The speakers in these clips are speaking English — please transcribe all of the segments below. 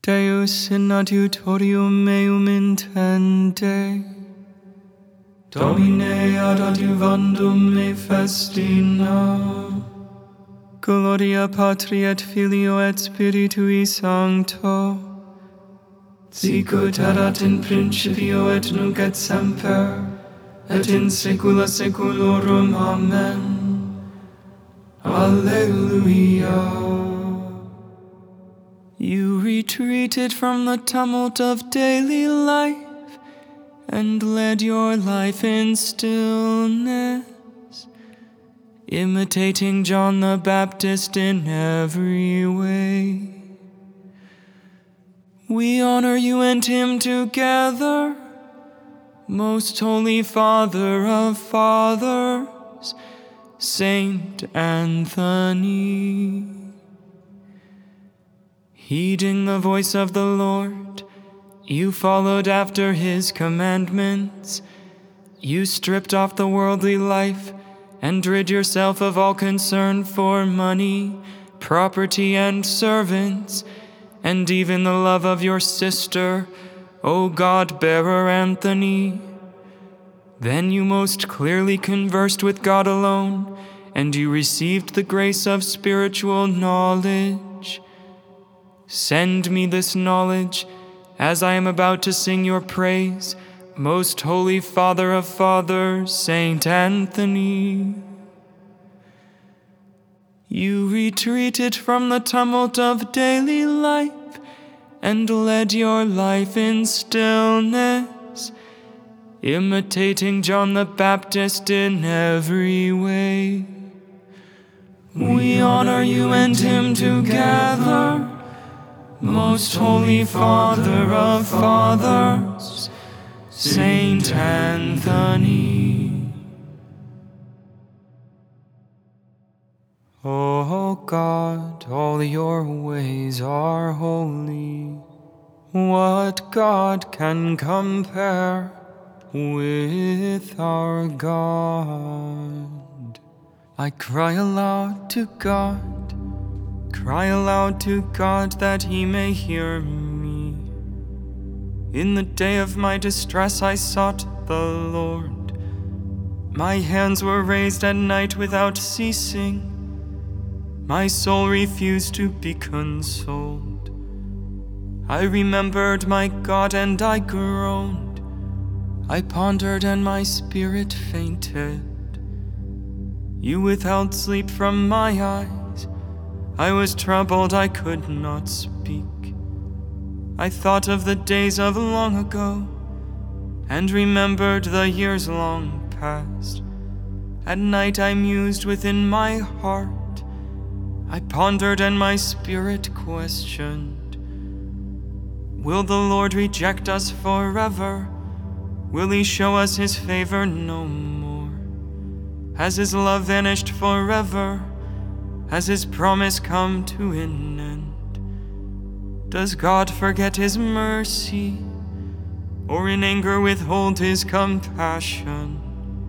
Deus in adiutorium meum intende, Domine ad adiuvandum me festina. Gloria Patri et Filio et Spiritui Sancto, sicut erat in principio et nunc et semper, et in saecula saeculorum. Amen. Alleluia. You retreated from the tumult of daily life and led your life in stillness, imitating John the Baptist in every way. We honor you and him together, most holy Father of fathers, Saint Anthony. Heeding the voice of the Lord, you followed after his commandments. You stripped off the worldly life and rid yourself of all concern for money, property, and servants, and even the love of your sister, O God-bearer Anthony. Then you most clearly conversed with God alone, and you received the grace of spiritual knowledge. Send me this knowledge, as I am about to sing your praise, most holy Father of fathers, Saint Anthony. You retreated from the tumult of daily life and led your life in stillness, imitating John the Baptist in every way. We honor you and him together, most holy Father of fathers, Saint Anthony. O God, all your ways are holy. What God can compare with our God? I cry aloud to God. Cry aloud to God that he may hear me. In the day of my distress I sought the Lord. My hands were raised at night without ceasing. My soul refused to be consoled. I remembered my God and I groaned. I pondered and my spirit fainted. You withheld sleep from my eyes. I was troubled, I could not speak. I thought of the days of long ago, and remembered the years long past. At night I mused within my heart. I pondered and my spirit questioned. Will the Lord reject us forever? Will he show us his favor no more? Has his love vanished forever? Has his promise come to an end? Does God forget his mercy, or in anger withhold his compassion?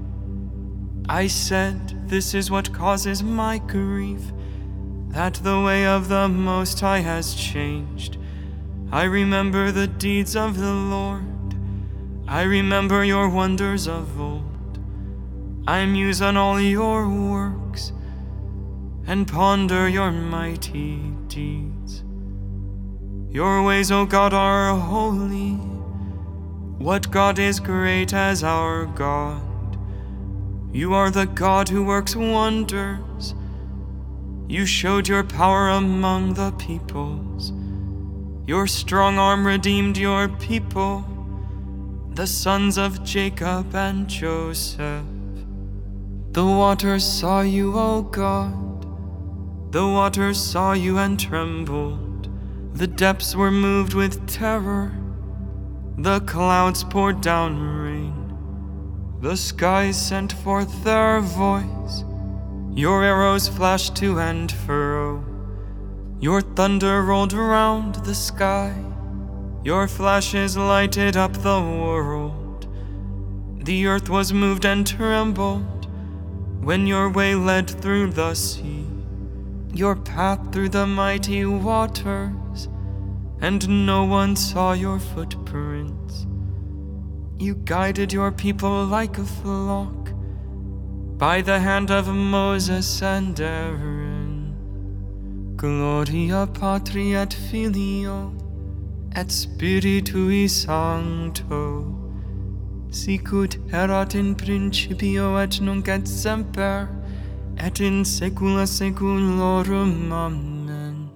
I said, this is what causes my grief, that the way of the Most High has changed. I remember the deeds of the Lord. I remember your wonders of old. I muse on all your works and ponder your mighty deeds. Your ways, O God, are holy. What God is great as our God? You are the God who works wonders. You showed your power among the peoples. Your strong arm redeemed your people, the sons of Jacob and Joseph. The waters saw you, O God. The waters saw you and trembled. The depths were moved with terror. The clouds poured down rain. The skies sent forth their voice. Your arrows flashed to and fro. Your thunder rolled round the sky. Your flashes lighted up the world. The earth was moved and trembled when your way led through the sea, your path through the mighty waters. and no one saw your footprints. You guided your people like a flock by the hand of Moses and Aaron. Gloria Patri et Filio et Spiritui Sancto, sicut erat in principio et nunc et semper, et in saecula saeculorum. Amen.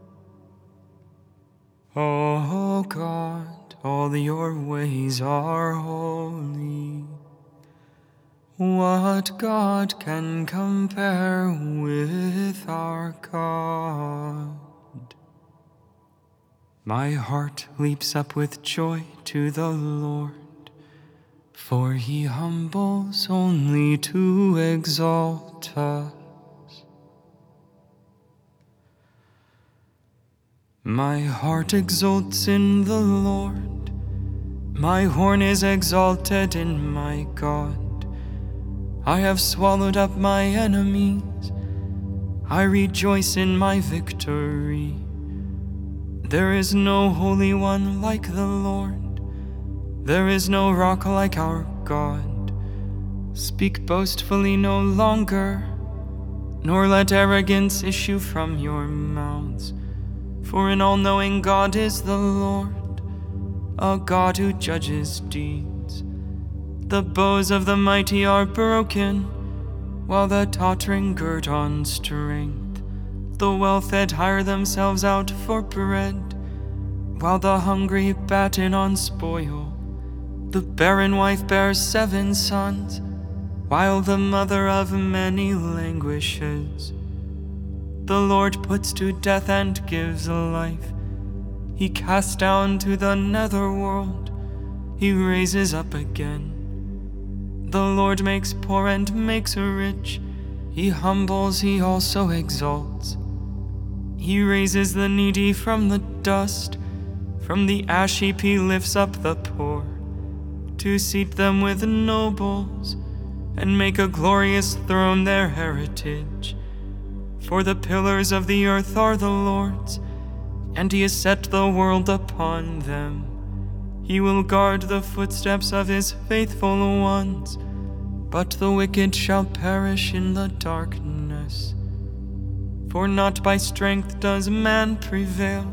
O God, all your ways are holy. What God can compare with our God? My heart leaps up with joy to the Lord, for he humbles only to exalt us. My heart exults in the Lord, my horn is exalted in my God. I have swallowed up my enemies, I rejoice in my victory. There is no Holy One like the Lord, there is no rock like our God. Speak boastfully no longer, nor let arrogance issue from your mouths. For an all-knowing God is the Lord, a God who judges deeds. The bows of the mighty are broken, while the tottering gird on strength. The well-fed hire themselves out for bread, while the hungry batten on spoil. The barren wife bears 7 sons, while the mother of many languishes. The Lord puts to death and gives life. He casts down to the netherworld, he raises up again. The Lord makes poor and makes rich, he humbles, he also exalts. He raises the needy from the dust, from the ash heap he lifts up the poor, to seat them with nobles, and make a glorious throne their heritage. For the pillars of the earth are the Lord's, and he has set the world upon them. He will guard the footsteps of his faithful ones, but the wicked shall perish in the darkness. For not by strength does man prevail.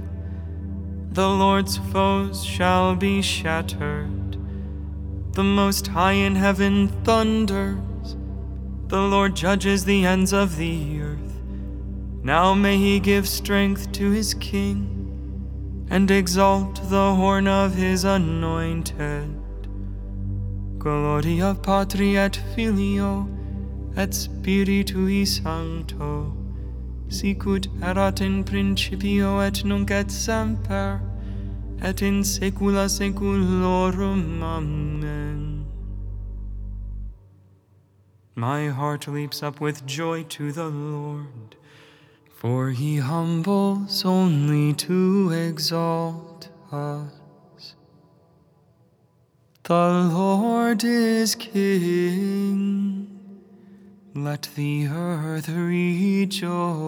The Lord's foes shall be shattered. The Most High in heaven thunders. The Lord judges the ends of the earth. Now may he give strength to his king, and exalt the horn of his anointed. Gloria Patri et Filio et Spiritui Sancto, sicut erat in principio et nunc et semper, et in saecula saeculorum. Amen. My heart leaps up with joy to the Lord, for he humbles only to exalt us. The Lord is King, let the earth rejoice.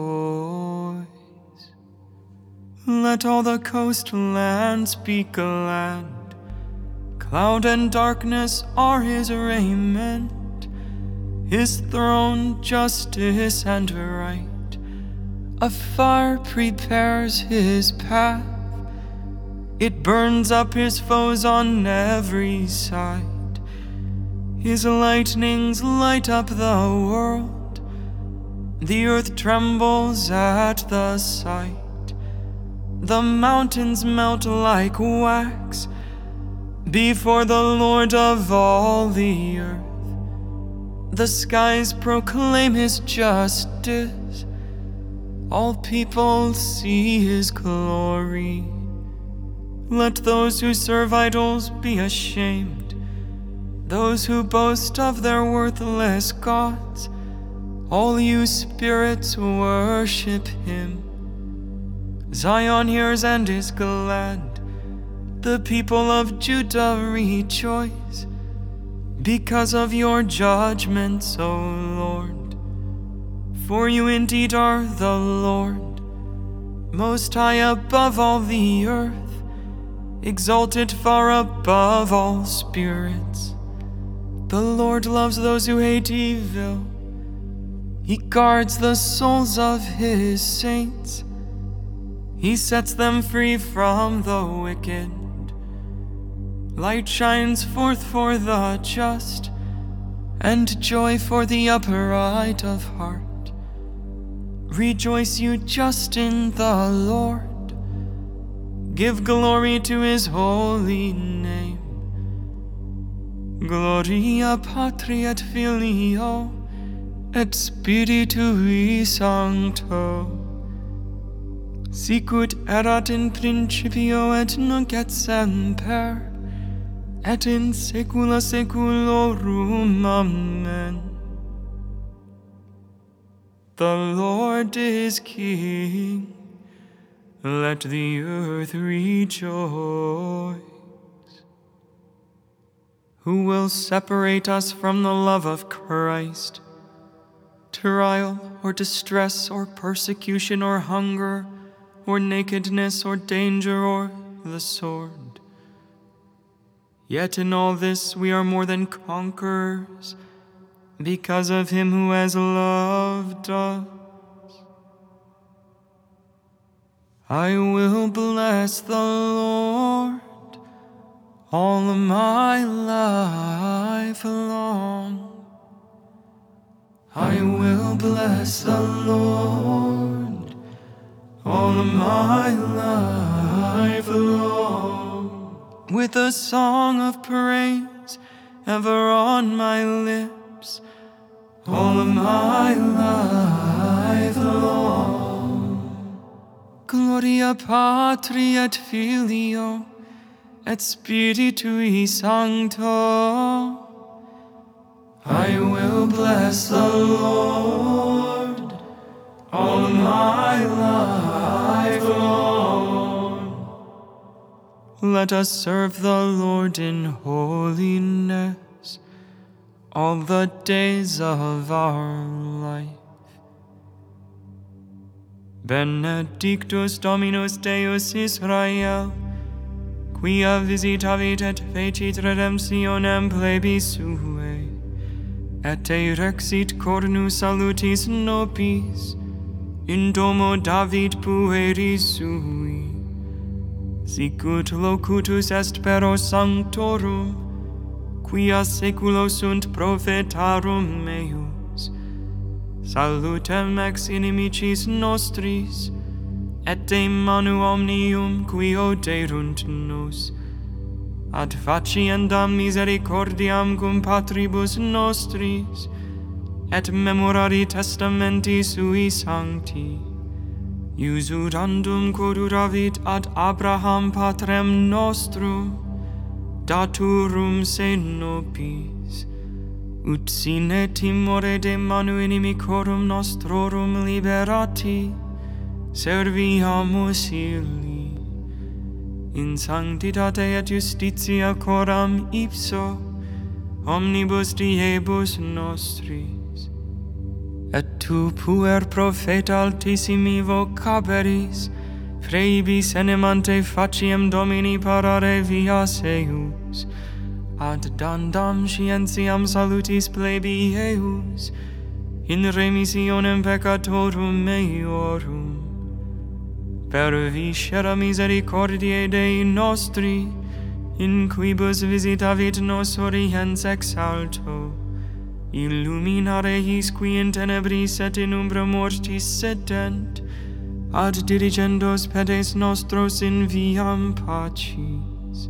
Let all the coastlands be glad. Cloud and darkness are his raiment, his throne justice and right. A fire prepares his path, it burns up his foes on every side. His lightnings light up the world, the earth trembles at the sight. The mountains melt like wax before the Lord of all the earth. The skies proclaim his justice, all people see his glory. Let those who serve idols be ashamed, those who boast of their worthless gods. All you spirits worship him. Zion hears and is glad. The people of Judah rejoice because of your judgments, O Lord. For you indeed are the Lord, most high above all the earth, exalted far above all spirits. The Lord loves those who hate evil. He guards the souls of his saints. He sets them free from the wicked. Light shines forth for the just, and joy for the upright of heart. Rejoice, you just, in the Lord. Give glory to his holy name. Gloria Patri et Filio et Spiritui Sancto, sicut erat in principio et nunc et semper, et in saecula saeculorum. Amen. The Lord is King. Let the earth rejoice. Who will separate us from the love of Christ? Trial, or distress, or persecution, or hunger, or nakedness, or danger, or the sword. Yet in all this we are more than conquerors, because of him who has loved us. I will bless the Lord all my life long. I will bless the Lord all my life long. With a song of praise ever on my lips, all of my life long. Gloria Patri et Filio et Spiritui Sancto. I will bless the Lord all my life long. Let us serve the Lord in holiness all the days of our life. Benedictus Dominus Deus Israel, quia visitavit et fecit redemptionem plebis suae, et erexit cornus salutis nobis in domo David pueri sui. Sicut locutus est pero sanctorum, quia saeculo sunt prophetarum meus. Salutem ex inimicis nostris, et de manu omnium qui oderunt nos, ad faciendam misericordiam cum patribus nostris, et memorari testamenti sui sancti, usurandum quod uravit ad Abraham patrem nostrum, daturum se nobis, ut sine timore de manu inimicorum nostrorum liberati, serviamus illi, in sanctitate et justitia coram ipso, omnibus diebus nostris. Et tu puer propheta altissimi vocaberis, freibis enemante faciem Domini parare vias eius, ad dandam scientiam salutis plebi eius, in remissionem peccatorum meiorum. Per viscera misericordiae Dei nostri, in quibus visitavit nos oriens ex alto, illuminare his qui in tenebris et in umbra mortis sedent, ad dirigendos pedes nostros in viam pacis.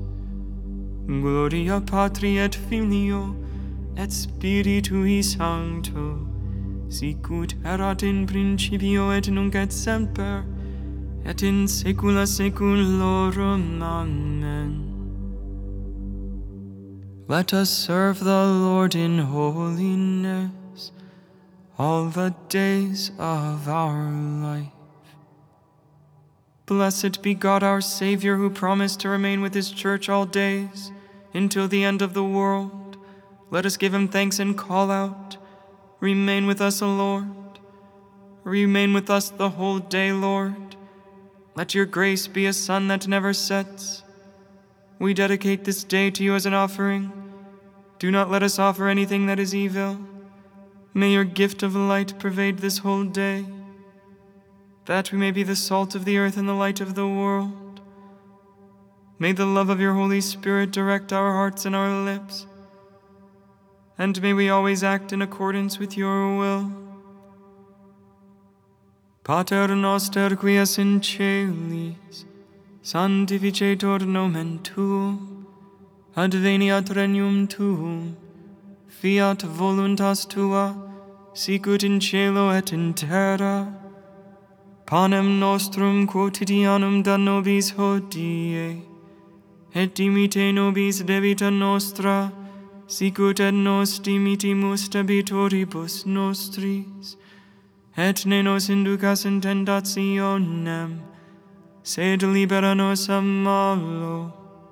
Gloria Patri et Filio et Spiritui Sancto, sicut erat in principio et nunc et semper, et in saecula saeculorum. Amen. Let us serve the Lord in holiness all the days of our life. Blessed be God our Savior, who promised to remain with his church all days, until the end of the world. Let us give him thanks and call out, "Remain with us, O Lord. Remain with us the whole day, Lord. Let your grace be a sun that never sets. We dedicate this day to you as an offering. Do not let us offer anything that is evil. May your gift of light pervade this whole day, that we may be the salt of the earth and the light of the world. May the love of your Holy Spirit direct our hearts and our lips, and may we always act in accordance with your will. Pater noster qui es in celis, sanctificetur nomen tuum, adveniat regnum tuum, fiat voluntas tua, sicut in cielo et in terra. Panem nostrum quotidianum da nobis hodie, et dimite nobis debita nostra, sicut et nos dimitimus debitoribus nostris, et ne nos inducas in tentationem, sed libera nos a malo.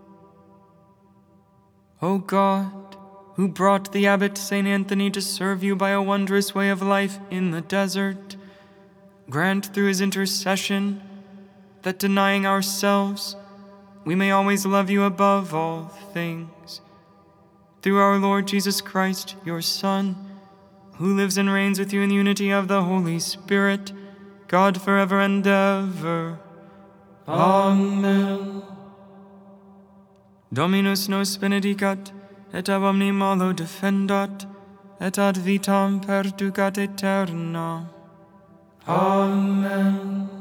O God, who brought the abbot St. Anthony to serve you by a wondrous way of life in the desert, grant through his intercession that, denying ourselves, we may always love you above all things. Through our Lord Jesus Christ, your Son, who lives and reigns with you in the unity of the Holy Spirit, God forever and ever. Amen. Dominus nos benedicat, et ab omni malo defendat, et ad vitam perducat aeternam. Amen.